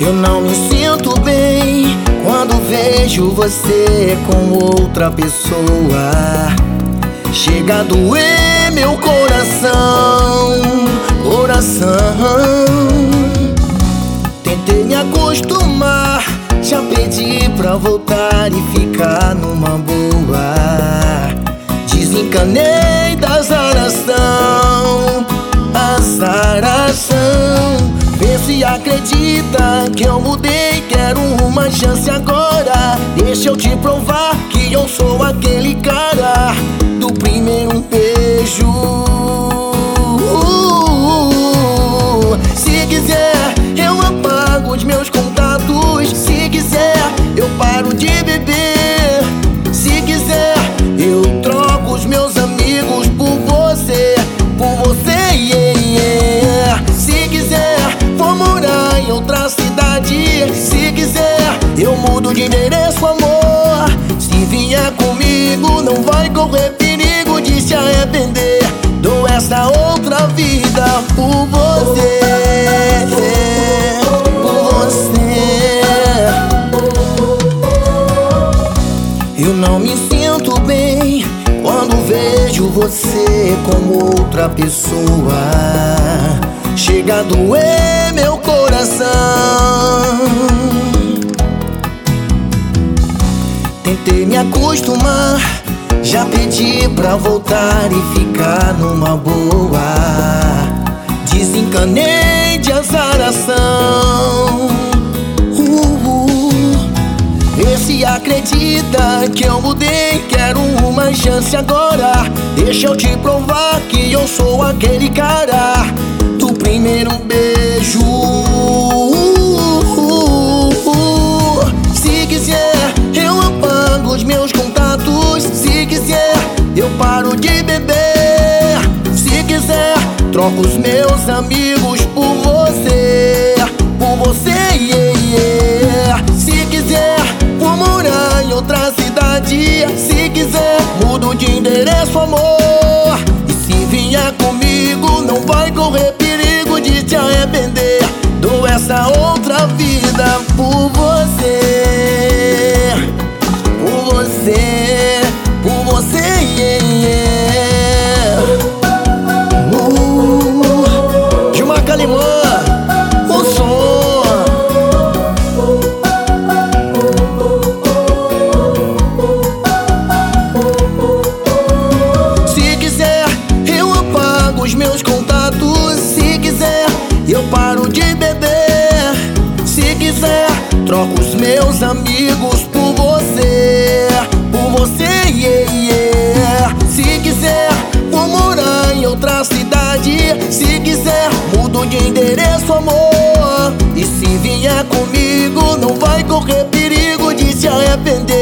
Eu não me sinto bem quando vejo você com outra pessoa. Chega a doer meu coração, coração. Tentei me acostumar, já pedi pra voltar e ficar numa boa. Desencanei da azaração, azaração. Vê se acredita que eu mudei, quero uma chance agora. Deixa eu te provar que eu sou aquele cara do primeiro beijo. Se quiser, eu apago os meus contatos. Se quiser, eu paro de beber. Se quiser, eu troco os meus amigos por você, yeah, yeah. Se quiser, vou morar em outra cidade. Se quiser, eu mudo de endereço, amor. Se vier comigo, não vai correr perigo de se arrepender. Dou essa outra vida por você, por você. Eu não me sinto bem quando vejo você com outra pessoa. Chega a doer meu coração. Tentei me acostumar, já pedi pra voltar e ficar numa boa. Desencanei de azaração. Vê se acredita que eu mudei, quero uma chance agora. Deixa eu te provar que eu sou aquele cara do primeiro beijo. Se quiser, eu apago os meus contatos. Se quiser, eu paro de beber. Se quiser, troco os meus amigos por você, yeah, yeah. Se quiser, vou morar em outra cidade. Se quiser, mudo de endereço, amor. E se vier comigo, não vai correr perigo de te arrepender. Dou essa outra vida por você, por você, por você, yeah, yeah. Gilmar Calimã, o som. Se quiser, eu apago os meus contatos. Se quiser, eu paro de beber. Se quiser, troco os meus amigos por você, yeah, yeah. Se quiser, vou morar em outra cidade. Se quiser, mudo de endereço, amor. E se vier comigo, não vai correr perigo de se arrepender.